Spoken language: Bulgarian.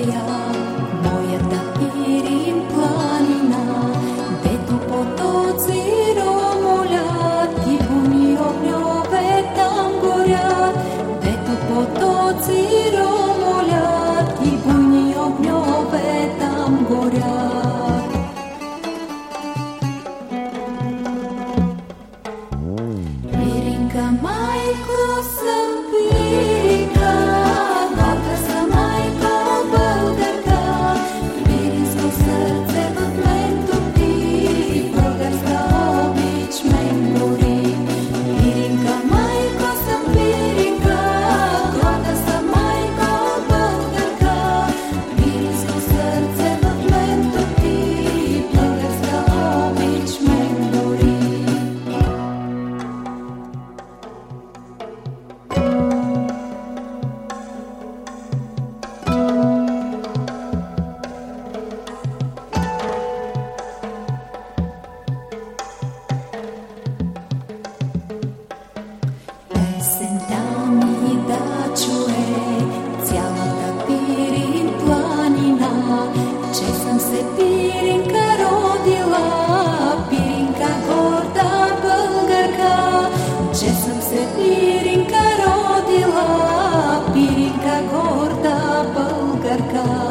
родия, моята Пирин планина, дето потоци ромолят и буни огньове там горят, дето потоци ромолят и буни огньове там горят. Пиринка, майко, съм Пиринка, горда съм майко българка, пиринско сърце в мен топи, българска обич мен гори. Пиринка, майко, съм Пиринка, горда съм майко българка, пиринско сърце в мен топи, българска обич мен гори. Песента ми да чуе цялата Пирин планина, че съм се Пиринка родила, Пиринка горда българка, че съм се Пиринка родила, Пиринка горда българка.